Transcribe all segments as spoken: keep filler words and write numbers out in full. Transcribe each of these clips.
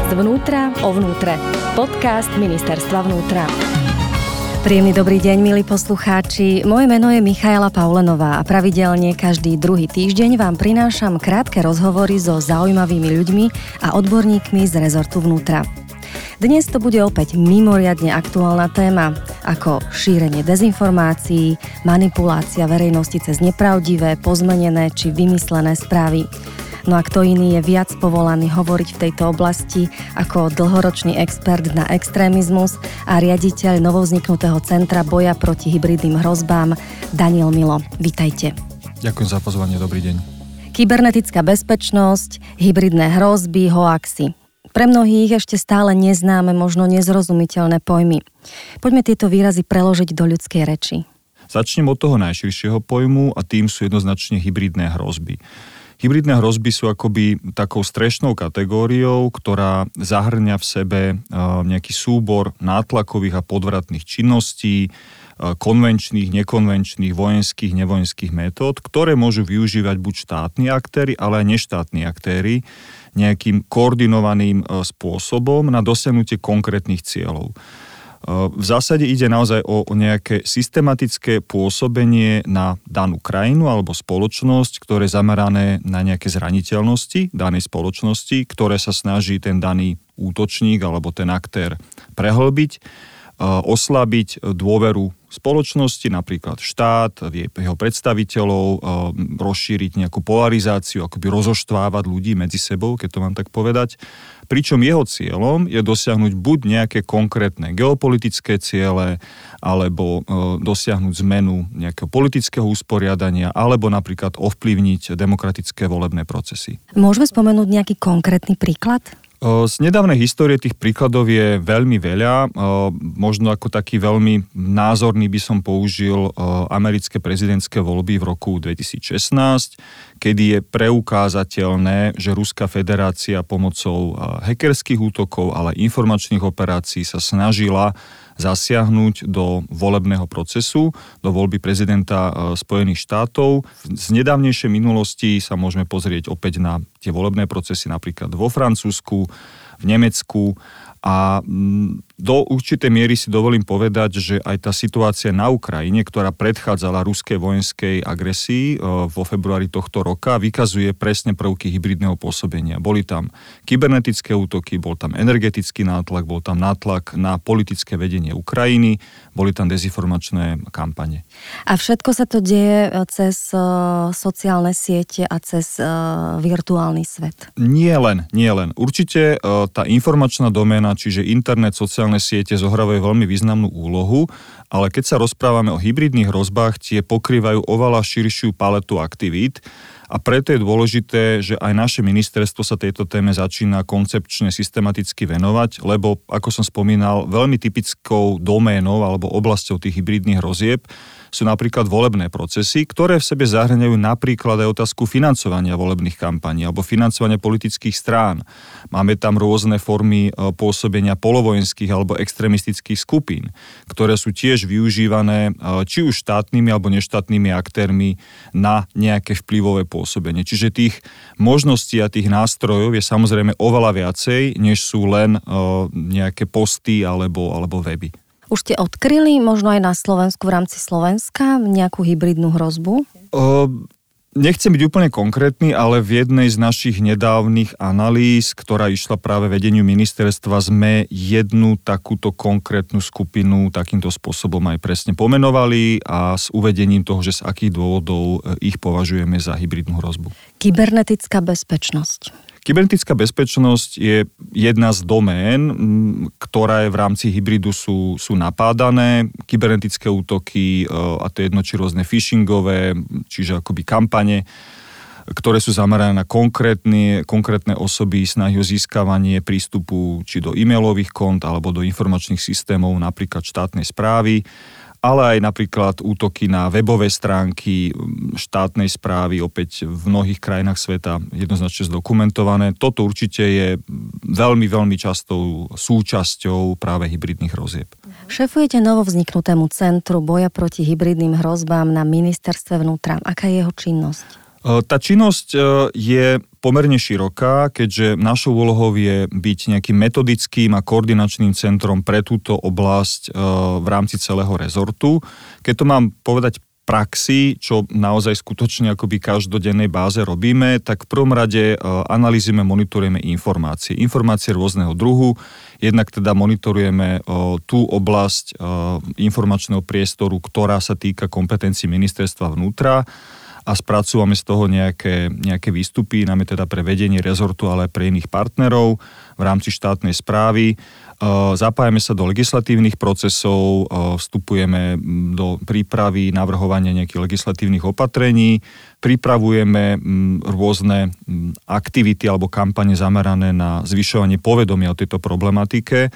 Zvnútra o vnútre. Podcast Ministerstva vnútra. Príjemný dobrý deň, milí poslucháči. Moje meno je Michaela Paulenová a pravidelne každý druhý týždeň vám prinášam krátke rozhovory so zaujímavými ľuďmi a odborníkmi z rezortu vnútra. Dnes to bude opäť mimoriadne aktuálna téma, ako šírenie dezinformácií, manipulácia verejnosti cez nepravdivé, pozmenené či vymyslené správy. No a kto iný je viac povolaný hovoriť v tejto oblasti ako dlhoročný expert na extrémizmus a riaditeľ novovzniknutého Centra boja proti hybridným hrozbám Daniel Milo. Vítajte. Ďakujem za pozvanie, dobrý deň. Kybernetická bezpečnosť, hybridné hrozby, hoaxy. Pre mnohých ešte stále neznáme, možno nezrozumiteľné pojmy. Poďme tieto výrazy preložiť do ľudskej reči. Začnem od toho najširšieho pojmu a tým sú jednoznačne hybridné hrozby. Hybridné hrozby sú akoby takou strešnou kategóriou, ktorá zahrňa v sebe nejaký súbor nátlakových a podvratných činností, konvenčných, nekonvenčných, vojenských, nevojenských metód, ktoré môžu využívať buď štátni aktéri, ale aj neštátni aktéri nejakým koordinovaným spôsobom na dosiahnutie konkrétnych cieľov. V zásade ide naozaj o nejaké systematické pôsobenie na danú krajinu alebo spoločnosť, ktoré je zamerané na nejaké zraniteľnosti danej spoločnosti, ktoré sa snaží ten daný útočník alebo ten aktér prehlbiť, oslabiť dôveru spoločnosti, napríklad štát, jeho predstaviteľov, rozšíriť nejakú polarizáciu, akoby rozoštvávať ľudí medzi sebou, keď to mám tak povedať. Pričom jeho cieľom je dosiahnuť buď nejaké konkrétne geopolitické ciele, alebo dosiahnuť zmenu nejakého politického usporiadania, alebo napríklad ovplyvniť demokratické volebné procesy. Môžeme spomenúť nejaký konkrétny príklad? Z nedávnej histórie tých príkladov je veľmi veľa. Možno ako taký veľmi názorný by som použil americké prezidentské voľby v roku dvetisícšestnásť, kedy je preukázateľné, že Ruská federácia pomocou hackerských útokov, ale informačných operácií sa snažila zasiahnuť do volebného procesu, do voľby prezidenta Spojených štátov. Z nedávnejšej minulosti sa môžeme pozrieť opäť na tie volebné procesy napríklad vo Francúzsku, v Nemecku a do určitej miery si dovolím povedať, že aj tá situácia na Ukrajine, ktorá predchádzala ruskej vojenskej agresii vo februári tohto roka, vykazuje presne prvky hybridného pôsobenia. Boli tam kybernetické útoky, bol tam energetický nátlak, bol tam nátlak na politické vedenie Ukrajiny, boli tam dezinformačné kampane. A všetko sa to deje cez sociálne siete a cez virtuálny svet? Nie len, nie len. Určite tá informačná doména, čiže internet, sociálne siete zohrávajú veľmi významnú úlohu, ale keď sa rozprávame o hybridných hrozbách, tie pokrývajú oveľa širšiu paletu aktivít a preto je dôležité, že aj naše ministerstvo sa tejto téme začína koncepčne systematicky venovať, lebo, ako som spomínal, veľmi typickou doménou alebo oblasťou tých hybridných hrozieb sú napríklad volebné procesy, ktoré v sebe zahrňajú napríklad aj otázku financovania volebných kampaní alebo financovania politických strán. Máme tam rôzne formy pôsobenia polovojenských alebo extrémistických skupín, ktoré sú tiež využívané či už štátnymi alebo neštátnymi aktérmi na nejaké vplyvové pôsobenie. Čiže tých možností a tých nástrojov je samozrejme oveľa viacej, než sú len nejaké posty alebo, alebo weby. Už ste odkryli možno aj na Slovensku v rámci Slovenska nejakú hybridnú hrozbu? Uh, nechcem byť úplne konkrétny, ale v jednej z našich nedávnych analýz, ktorá išla práve vedeniu ministerstva, sme jednu takúto konkrétnu skupinu takýmto spôsobom aj presne pomenovali a s uvedením toho, že z akých dôvodov ich považujeme za hybridnú hrozbu. Kybernetická bezpečnosť. Kybernetická bezpečnosť je jedna z domén, ktoré v rámci hybridu sú, sú napádané. Kybernetické útoky, a to je jedno či rôzne phishingové, čiže akoby kampane, ktoré sú zamerané na konkrétne, konkrétne osoby, snahy o získavanie prístupu či do e-mailových kont alebo do informačných systémov, napríklad štátnej správy, ale aj napríklad útoky na webové stránky štátnej správy, opäť v mnohých krajinách sveta jednoznačne zdokumentované. Toto určite je veľmi, veľmi častou súčasťou práve hybridných hrozieb. Šefujete novovzniknutému Centru boja proti hybridným hrozbám na ministerstve vnútra. Aká je jeho činnosť? Tá činnosť je pomerne široká, keďže našou úlohou je byť nejakým metodickým a koordinačným centrom pre túto oblasť v rámci celého rezortu. Keď to mám povedať praxi, čo naozaj skutočne akoby každodennej báze robíme, tak v prvom rade analýzime, monitorujeme informácie. Informácie rôzneho druhu. Jednak teda monitorujeme tú oblasť informačného priestoru, ktorá sa týka kompetencií ministerstva vnútra, a spracúvame z toho nejaké, nejaké výstupy, najmä teda pre vedenie rezortu, ale aj pre iných partnerov v rámci štátnej správy. Zapájame sa do legislatívnych procesov, vstupujeme do prípravy, navrhovania nejakých legislatívnych opatrení, pripravujeme rôzne aktivity alebo kampane zamerané na zvyšovanie povedomia o tejto problematike.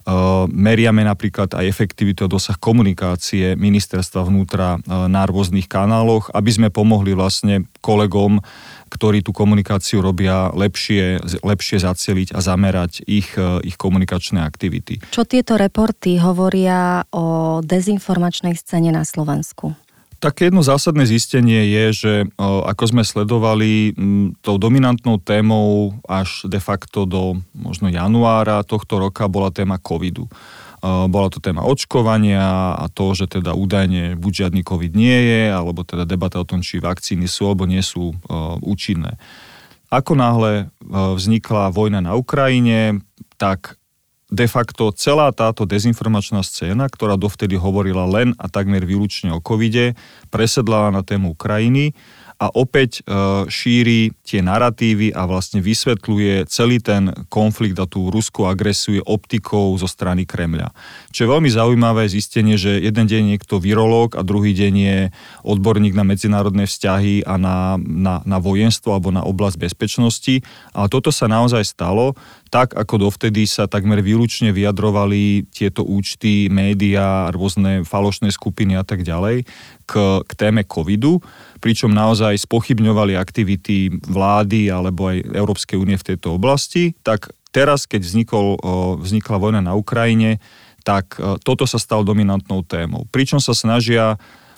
Meriame napríklad aj efektivitu a dosah komunikácie ministerstva vnútra na rôznych kanáloch, aby sme pomohli vlastne kolegom, ktorí tú komunikáciu robia, lepšie, lepšie zacieliť a zamerať ich, ich komunikačné aktivity. Čo tieto reporty hovoria o dezinformačnej scéne na Slovensku? Také jedno zásadné zistenie je, že ako sme sledovali tou dominantnou témou až de facto do možno januára tohto roka bola téma covidu. Bola to téma očkovania a to, že teda údajne buď žiadny covid nie je, alebo teda debata o tom, či vakcíny sú alebo nie sú účinné. Ako náhle vznikla vojna na Ukrajine, tak de facto celá táto dezinformačná scéna, ktorá dovtedy hovorila len a takmer výlučne o covide, presedlala na tému Ukrajiny a opäť e, šíri tie naratívy a vlastne vysvetľuje celý ten konflikt a tú ruskú agresiu optikou zo strany Kremľa. Čo je veľmi zaujímavé zistenie, že jeden deň je niekto virológ a druhý deň je odborník na medzinárodné vzťahy a na, na, na vojenstvo alebo na oblasť bezpečnosti. Ale toto sa naozaj stalo. Tak, ako dovtedy sa takmer výlučne vyjadrovali tieto účty, médiá, rôzne falošné skupiny a tak ďalej k, k téme covidu, pričom naozaj spochybňovali aktivity vlády alebo aj Európskej únie v tejto oblasti, tak teraz, keď vznikol, vznikla vojna na Ukrajine, tak toto sa stalo dominantnou témou. Pričom sa snažia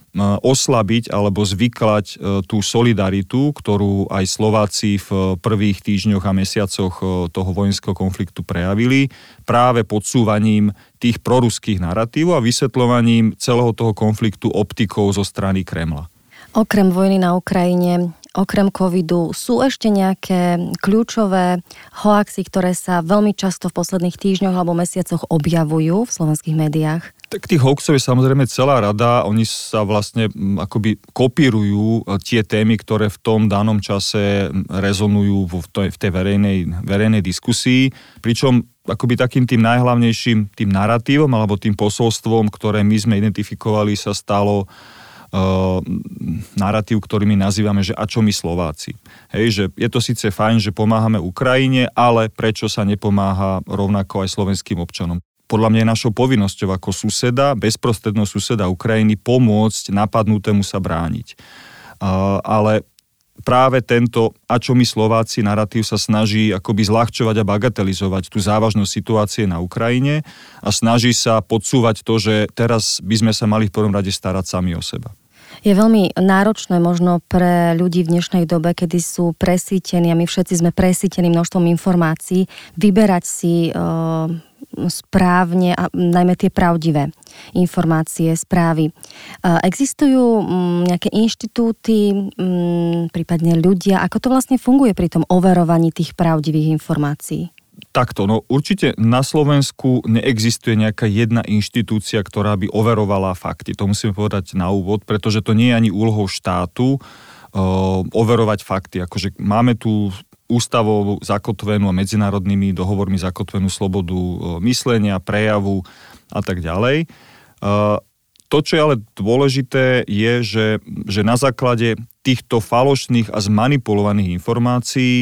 oslabiť alebo zvyklať tú solidaritu, ktorú aj Slováci v prvých týždňoch a mesiacoch toho vojenského konfliktu prejavili, práve podsúvaním tých proruských naratívov a vysvetľovaním celého toho konfliktu optikou zo strany Kremla. Okrem vojny na Ukrajine, okrem covidu, sú ešte nejaké kľúčové hoaxy, ktoré sa veľmi často v posledných týždňoch alebo mesiacoch objavujú v slovenských médiách? Tak tých hoaxov je samozrejme celá rada, oni sa vlastne akoby kopírujú tie témy, ktoré v tom danom čase rezonujú v tej, v tej verejnej, verejnej diskusii, pričom akoby takým tým najhlavnejším tým naratívom alebo tým posolstvom, ktoré my sme identifikovali, sa stalo Uh, naratív, ktorý my nazývame, že a čo my Slováci. Hej, že je to síce fajn, že pomáhame Ukrajine, ale prečo sa nepomáha rovnako aj slovenským občanom? Podľa mňa je našou povinnosťou ako suseda, bezprostredného suseda Ukrajiny pomôcť napadnutému sa brániť. Uh, ale práve tento a čo my Slováci naratív sa snaží akoby zľahčovať a bagatelizovať tú závažnosť situácie na Ukrajine a snaží sa podsúvať to, že teraz by sme sa mali v prvom rade starať sami o seba. Je veľmi náročné možno pre ľudí v dnešnej dobe, kedy sú presýtení a my všetci sme presýtení množstvom informácií, vyberať si e, správne a najmä tie pravdivé informácie, správy. E, existujú m, nejaké inštitúty, m, prípadne ľudia, ako to vlastne funguje pri tom overovaní tých pravdivých informácií? Takto, no určite na Slovensku neexistuje nejaká jedna inštitúcia, ktorá by overovala fakty. To musíme povedať na úvod, pretože to nie je ani úlohou štátu uh, overovať fakty. Akože máme tu ústavou zakotvenú a medzinárodnými dohovormi zakotvenú slobodu uh, myslenia, prejavu a tak ďalej. Uh, To, čo je ale dôležité, je, že, že na základe týchto falošných a zmanipulovaných informácií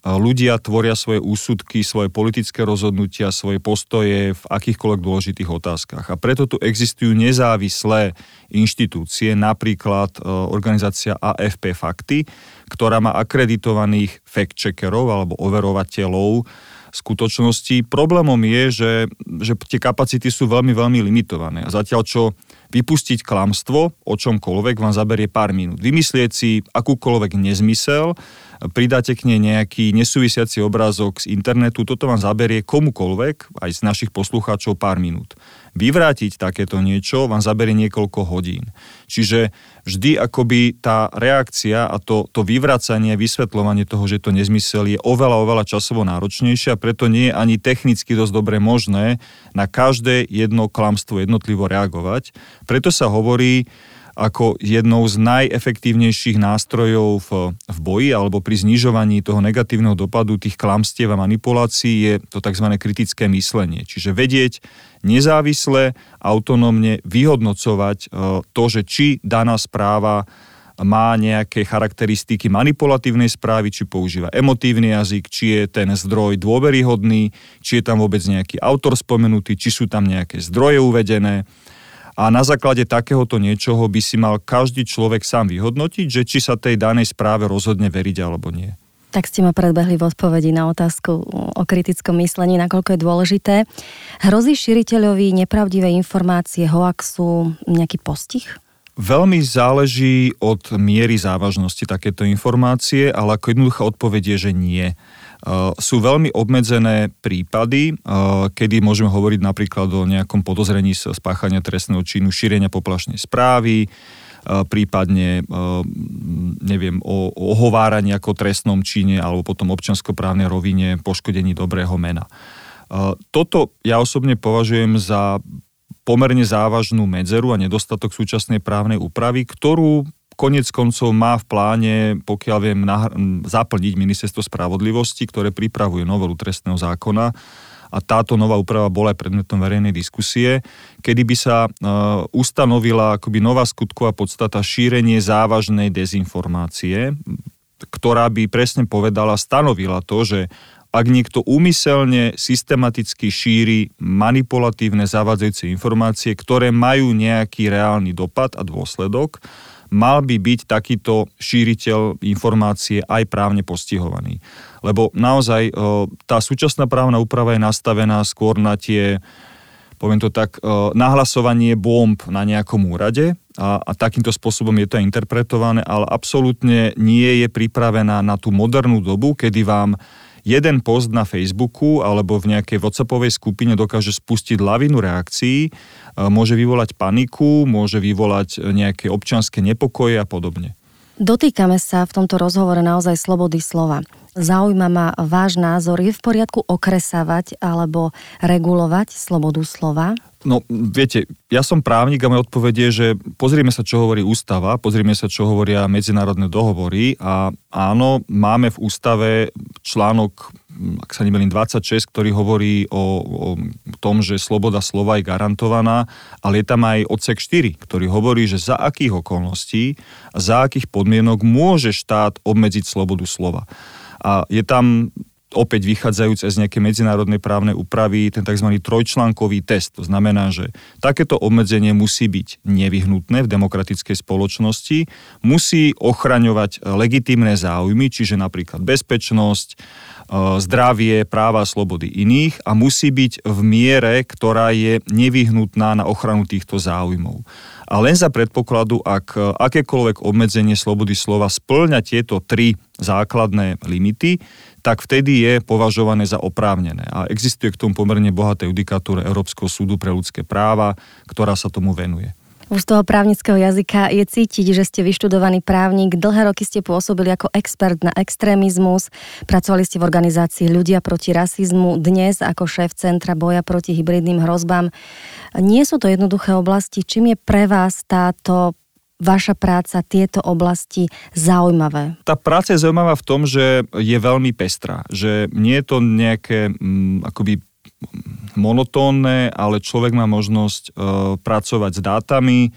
ľudia tvoria svoje úsudky, svoje politické rozhodnutia, svoje postoje v akýchkoľvek dôležitých otázkach. A preto tu existujú nezávislé inštitúcie, napríklad organizácia á ef pé Fakty, ktorá má akreditovaných fact-checkerov alebo overovateľov skutočnosti. Problémom je, že, že tie kapacity sú veľmi, veľmi limitované. A zatiaľ, čo vypustiť klamstvo o čomkoľvek vám zaberie pár minút. Vymyslieť si akúkoľvek nezmysel, pridáte k nej nejaký nesúvisiaci obrázok z internetu, toto vám zaberie komukoľvek, aj z našich poslucháčov, pár minút. Vyvrátiť takéto niečo vám zaberie niekoľko hodín. Čiže vždy akoby tá reakcia a to, to vyvracanie, vysvetľovanie toho, že to nezmysel, je oveľa, oveľa časovo náročnejšie a preto nie je ani technicky dosť dobre možné na každé jedno klamstvo jednotlivo reagovať. Preto sa hovorí ako jednou z najefektívnejších nástrojov v, v boji alebo pri znižovaní toho negatívneho dopadu tých klamstiev a manipulácií je to tzv. Kritické myslenie. Čiže vedieť nezávisle, autonómne vyhodnocovať to, že či daná správa má nejaké charakteristiky manipulatívnej správy, či používa emotívny jazyk, či je ten zdroj dôveryhodný, či je tam vôbec nejaký autor spomenutý, či sú tam nejaké zdroje uvedené. A na základe takéhoto niečoho by si mal každý človek sám vyhodnotiť, že či sa tej danej správe rozhodne veriť alebo nie. Tak ste ma predbehli v odpovedi na otázku o kritickom myslení, nakoľko je dôležité. Hrozí šíriteľovi nepravdivé informácie, hoaxu, nejaký postih? Veľmi záleží od miery závažnosti takéto informácie, ale ako jednoduchá odpoveď je, že nie. Uh, sú veľmi obmedzené prípady, uh, kedy môžeme hovoriť napríklad o nejakom podozrení z spáchania trestného činu, šírenia poplašnej správy, uh, prípadne uh, neviem, o, o ohováraní ako trestnom čine alebo potom občianskoprávnej rovine poškodení dobrého mena. Uh, toto ja osobne považujem za pomerne závažnú medzeru a nedostatok súčasnej právnej úpravy, ktorú koniec koncov má v pláne, pokiaľ viem, nahr- zaplniť Ministerstvo spravodlivosti, ktoré pripravuje novelu trestného zákona. A táto nová úprava bola aj predmetom verejnej diskusie, kedy by sa e, ustanovila akoby nová skutková podstata šírenie závažnej dezinformácie, ktorá by presne povedala, stanovila to, že ak niekto úmyselne systematicky šíri manipulatívne zavádzajúce informácie, ktoré majú nejaký reálny dopad a dôsledok, mal by byť takýto šíriteľ informácie aj právne postihovaný. Lebo naozaj tá súčasná právna úprava je nastavená skôr na tie, poviem to tak, nahlasovanie bomb na nejakom úrade a, a takýmto spôsobom je to interpretované, ale absolútne nie je pripravená na tú modernú dobu, kedy vám jeden post na Facebooku alebo v nejakej WhatsAppovej skupine dokáže spustiť lavinu reakcií, môže vyvolať paniku, môže vyvolať nejaké občianske nepokoje a podobne. Dotýkame sa v tomto rozhovore naozaj slobody slova. Zaujíma ma váš názor. Je v poriadku okresávať alebo regulovať slobodu slova? No, viete, ja som právnik a moja odpoveď je, že pozrieme sa, čo hovorí ústava, pozrieme sa, čo hovoria medzinárodné dohovory a áno, máme v ústave článok, ak sa nemýlim, dvadsaťšesť, ktorý hovorí o, o tom, že sloboda slova je garantovaná, ale je tam aj odsek štyri, ktorý hovorí, že za akých okolností a za akých podmienok môže štát obmedziť slobodu slova. A je tam opäť vychádzajúc z nejakej medzinárodnej právnej úpravy, ten tzv. Trojčlánkový test. To znamená, že takéto obmedzenie musí byť nevyhnutné v demokratickej spoločnosti, musí ochraňovať legitímne záujmy, čiže napríklad bezpečnosť, zdravie, práva a slobody iných a musí byť v miere, ktorá je nevyhnutná na ochranu týchto záujmov. A len za predpokladu, ak akékoľvek obmedzenie slobody slova spĺňa tieto tri základné limity, tak vtedy je považované za oprávnené. A existuje k tomu pomerne bohaté judikatúra Európskeho súdu pre ľudské práva, ktorá sa tomu venuje. Už z toho právnického jazyka je cítiť, že ste vyštudovaný právnik, dlhé roky ste pôsobili ako expert na extrémizmus, pracovali ste v organizácii Ľudia proti rasizmu, dnes ako šéf Centra boja proti hybridným hrozbám. Nie sú to jednoduché oblasti. Čím je pre vás táto vaša práca, tieto oblasti zaujímavé? Tá práca je zaujímavá v tom, že je veľmi pestrá. Že nie je to nejaké m, akoby monotónne, ale človek má možnosť e, pracovať s dátami,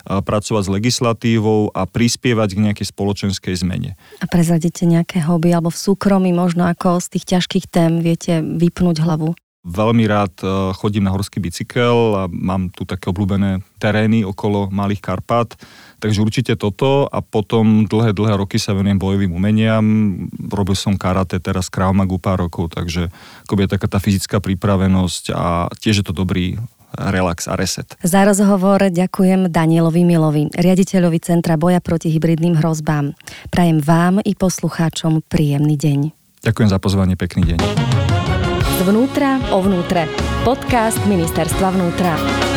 pracovať s legislatívou a prispievať k nejakej spoločenskej zmene. A prezradíte nejaké hobby alebo v súkromí možno ako z tých ťažkých tém viete vypnúť hlavu? Veľmi rád chodím na horský bicykel a mám tu také obľúbené terény okolo Malých Karpát, takže určite toto a potom dlhé, dlhé roky sa venujem bojovým umeniam. Robil som karate, teraz Krav Magu pár rokov, takže akoby je taká tá fyzická pripravenosť a tiež je to dobrý relax a reset. Za rozhovor ďakujem Danielovi Milovi, riaditeľovi Centra boja proti hybridným hrozbám. Prajem vám i poslucháčom príjemný deň. Ďakujem za pozvanie, pekný deň. Zvnútra o vnútre. Podcast Ministerstva vnútra.